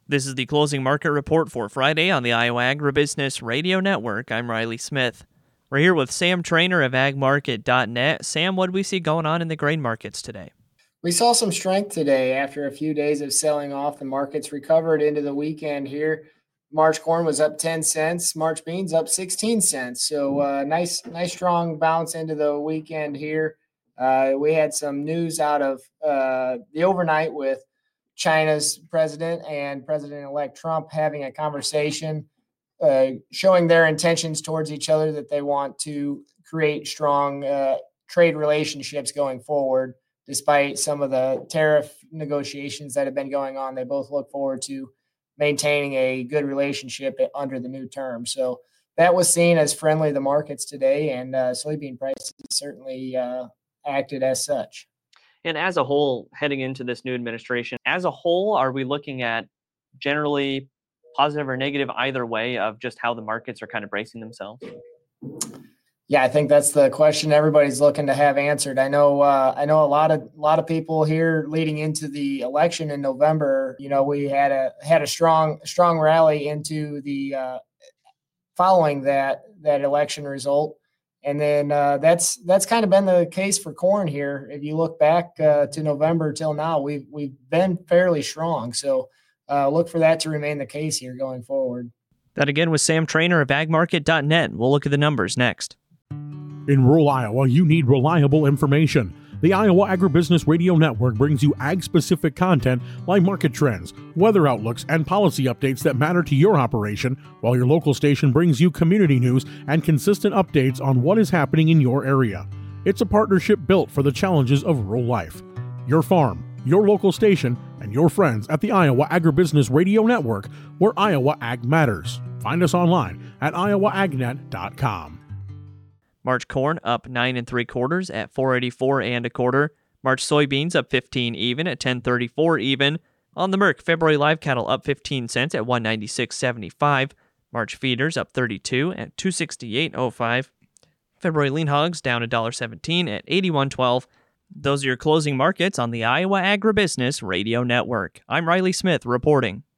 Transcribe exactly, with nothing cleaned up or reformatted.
This is the closing market report for Friday on the Iowa Agribusiness Radio Network. I'm Riley Smith. We're here with Sam Trainer of ag market dot net. Sam, what do we see going on in the grain markets today? We saw some strength today after a few days of selling off. The markets recovered into the weekend here. March corn was up ten cents. March beans up sixteen cents. So uh, nice, nice strong bounce into the weekend here. Uh, we had some news out of uh, the overnight with China's president and President-elect Trump having a conversation, uh, showing their intentions towards each other, that they want to create strong uh, trade relationships going forward. Despite some of the tariff negotiations that have been going on, they both look forward to maintaining a good relationship under the new term. So that was seen as friendly to the markets today, and uh, soybean prices certainly uh, acted as such. And as a whole, heading into this new administration, as a whole, are we looking at generally positive or negative either way of just how the markets are kind of bracing themselves? Yeah, I think that's the question everybody's looking to have answered. I know, uh, I know a lot of a lot of people here leading into the election in November. You know, we had a had a strong strong rally into the uh, following that that election result. And then uh, that's that's kind of been the case for corn here. If you look back uh, to November till now, we've we've been fairly strong. So uh, look for that to remain the case here going forward. That again was Sam Trainer of ag market dot net. We'll look at the numbers next. In rural Iowa, you need reliable information. The Iowa Agribusiness Radio Network brings you ag-specific content like market trends, weather outlooks, and policy updates that matter to your operation, while your local station brings you community news and consistent updates on what is happening in your area. It's a partnership built for the challenges of rural life. Your farm, your local station, and your friends at the Iowa Agribusiness Radio Network, where Iowa Ag matters. Find us online at iowa ag net dot com. March corn up nine and three quarters at four eighty-four and a quarter. March soybeans up fifteen even at ten thirty-four even. On the Merc, February live cattle up fifteen cents at one ninety-six seventy-five. March feeders up thirty-two at two sixty-eight oh five. February lean hogs down one dollar seventeen at eighty-one twelve. Those are your closing markets on the Iowa Agribusiness Radio Network. I'm Riley Smith reporting.